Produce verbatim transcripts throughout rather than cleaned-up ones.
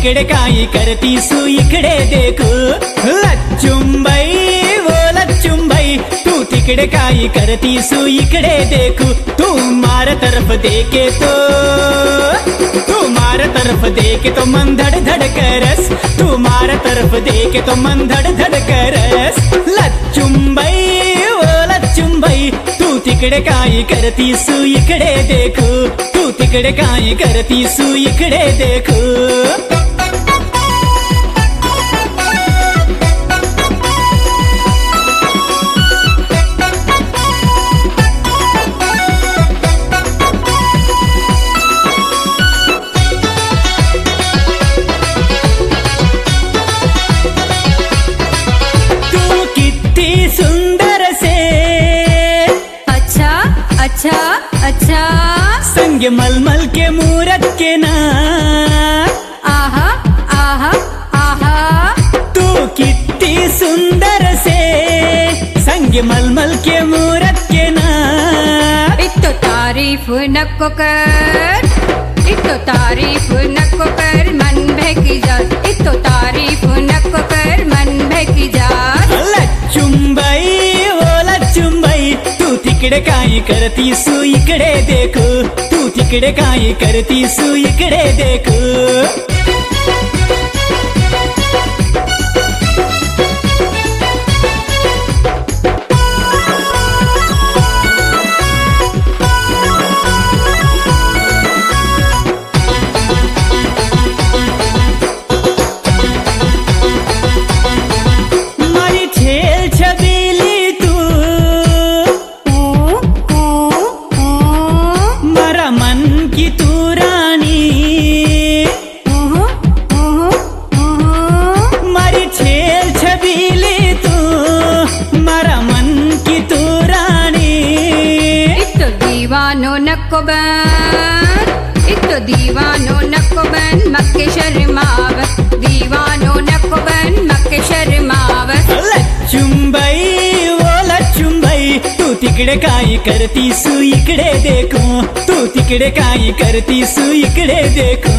तिकडे काही करतीसू इकडे देखू. लच्चुंबाई वो लच्चुंबाई तू तिकडे काही करतीसू इकडे देखू. तू मार तरफ देखे तो तू मार तरफ देखे तो मन धड़ धड़ करस. तू मार तरफ देखे तो मन धड़ धड़ करस. लच्चुंबाई वो लच्चुंबाई तू तिकडे काही करतीसू इकडे देखू. तू तिकडे काही करतीसू इकडे देखू. अच्छा अच्छा संग मलमल के मूरत के ना. आहा आहा आहा तू कितनी सुंदर से संग मलमल के मूरत के ना. इतो तारीफ नको कर इतो तारीफ नको कर मन बहकी जा. इतो तारीफ नको कर मन बहकी जा. लच्चुंबाई वो लच्चुंबाई तू तिकडे काही करतीसू इकडे देखू. तू तिकडे काही करतीसू इकडे देखू. दीवानो नको बन इतो दीवानो नको बन मक्के शर्मावत. दीवानो नको बन मक्के शर्मावत. लच्चुंबाई वो लच्चुंबाई तू तिकडे काही करतीसू इकडे देखू. तू तिकडे काही करतीसू इकडे देखू.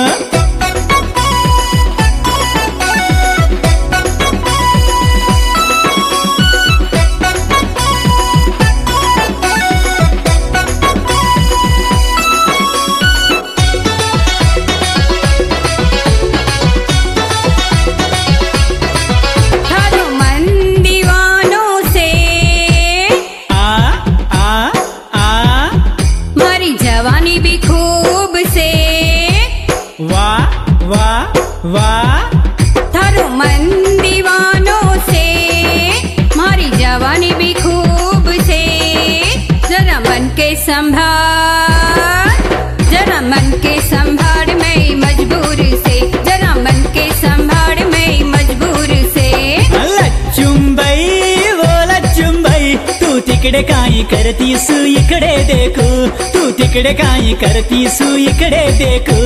जवानी भी खूब से वाह वाह वाह थारो मन दीवानों से. मारी जवानी भी खूब से. जरा मन के संभाल जरा मन के संभाल मैं मजबूर से. जरा मन के संभाल मैं मजबूर से. लच्चुंबाई वो लच्चुंबाई तू तिकडे काही करतीसू इकडे देखू. तू तिकडे काही करतीसू इकडे देखू.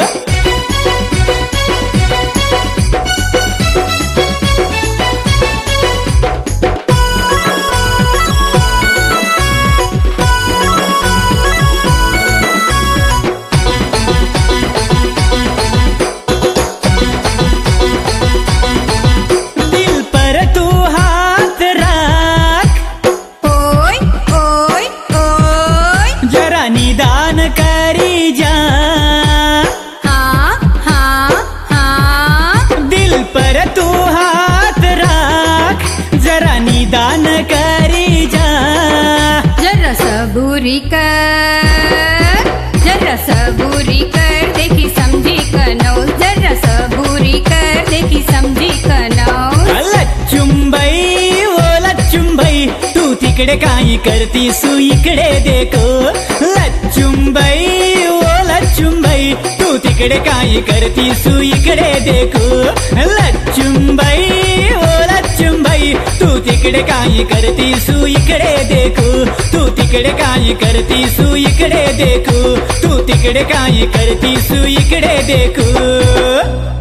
दिल पर तू हाथ रख. ओय ओय ओय जरा निदान करी जा. हाँ हाँ हाँ दिल पर तू हाथ रख. जरा निदान करी जा. जरा सबूरी कर जरा सबूरी कर देखी समझी कनो. जरा सबूरी कर देखी समझी कनो. लच्चुंबाई वो लच्चुंबाई तू तिकडे काही करतीसू इकडे देखू. लच्चुंबाई वो लच्चुंबाई तू तिकडे काही करतीसू इकडे देखू. लच्चुंबाई वो लच्चुंबाई तू तिकडे काही करतीसू इकडे देखू. तू तिकडे काही करतीसू इकडे देखू. तू तिकडे काही करतीसू इकडे देखू.